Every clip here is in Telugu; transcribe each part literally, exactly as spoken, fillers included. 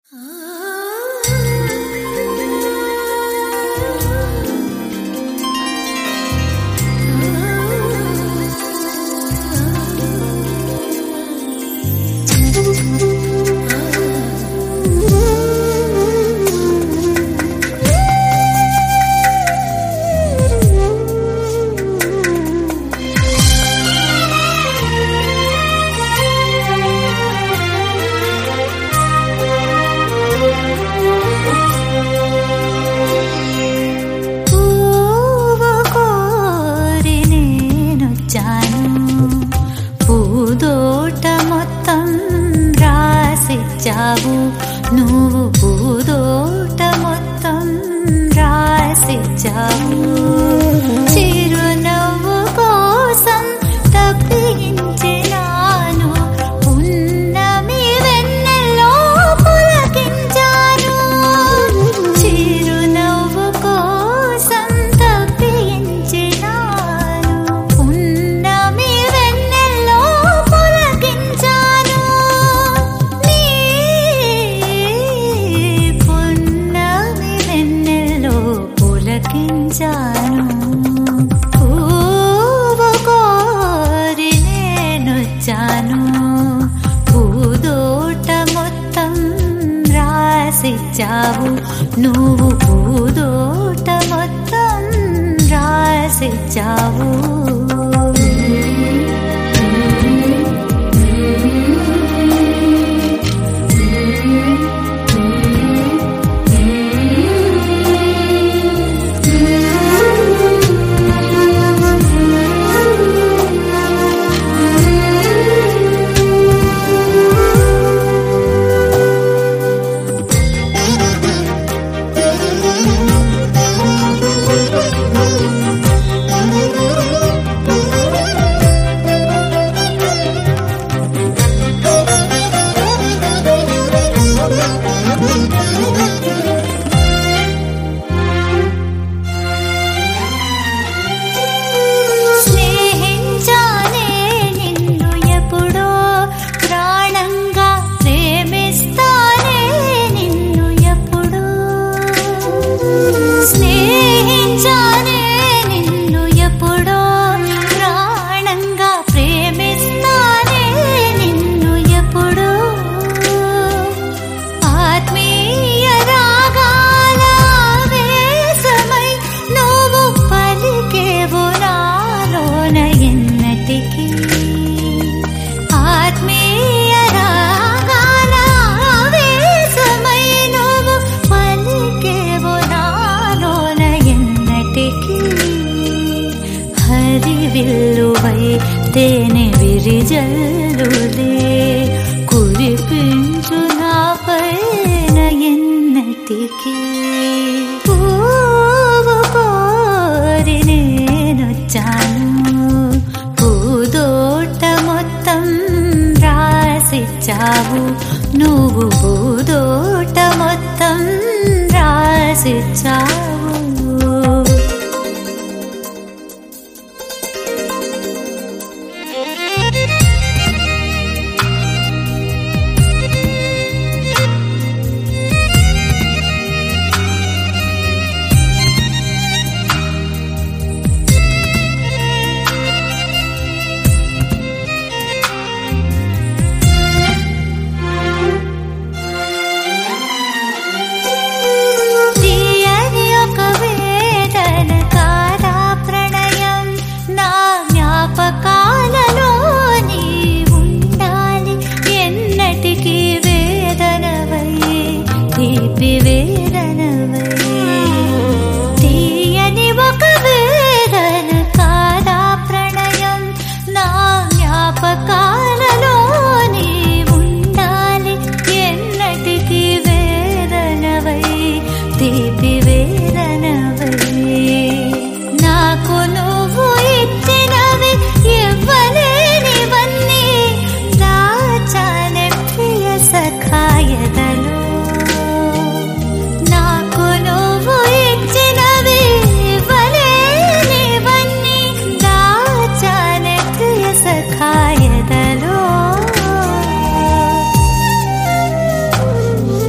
రాసిచ్చావు నువ్వు పూదోట మొత్తం రాసిచ్చావు చిరునవ్వు కోసం తప్పించినాను పున్నమి వెన్నెల్లో పులకించాను చిరునవ్వు కోసం తప్పించినాను పున్నమి వెన్నెల్లో పులకించాను నీ పున్నమి వెన్నెల్లో పులకించాను పువ్వు కోరి నేనొచ్చాను పూదోట మొత్తం రాసిచ్చావు నువ్వు పూదోట మొత్తం రాసిచ్చావు స్నేహించానే నిన్ను ఎప్పుడో ప్రాణంగా ప్రేమిస్తానే నిన్ను ఎప్పుడో స్నేహించానే నిన్ను ఎప్పుడో ప్రాణంగా ప్రేమిస్తానే నిన్ను ఎప్పుడో ఆత్మీయ రాగాల వేసమై నువ్వు పలికేవు నాలోన ఎన్నటికీ ఆత్మీయ రాగాల వేసమై నువ్వు పలికేవు నాలోన ఎన్నటికీ హరివిల్లువై తేనె విరిజల్లులే కురిపించు నాపైన ఎన్నటికీ పువ్వు కోరి నేనొచ్చాను పూదోట మొత్తం రాసిచ్చావు నువ్వు పూదోట మొత్తం రాసిచ్చావు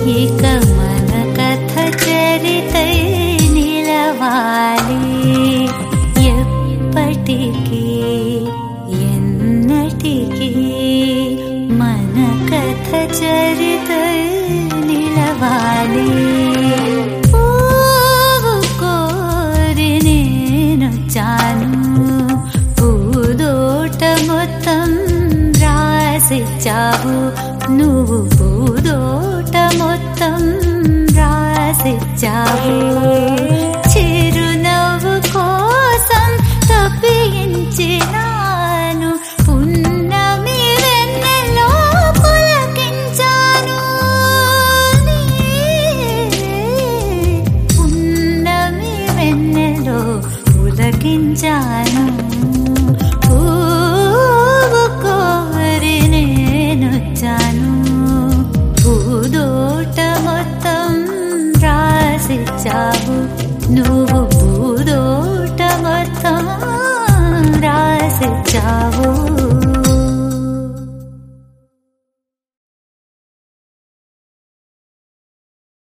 ఇక మన కథ చరితై నిలవాలి ఎప్పటికీ ఎన్నటికీ మన కథ చరితై నిలవాలి పువ్వు కోరి నేనొచ్చాను పూదోట మొత్తం రాసిచ్చావు నువ్వు పూదోట మొత్తం రాసిచ్చావు చిరునవ్వు కోసం తప్పించినాను పున్నమి వెన్నెలో పులకించాను పున్నమి వెన్నెలో పులకించాను పువ్వు కోరి నేనొచ్చాను పూదోట మొత్తం రాసిచ్చావు నువ్వు పూదోట మొత్తం రాసిచ్చావు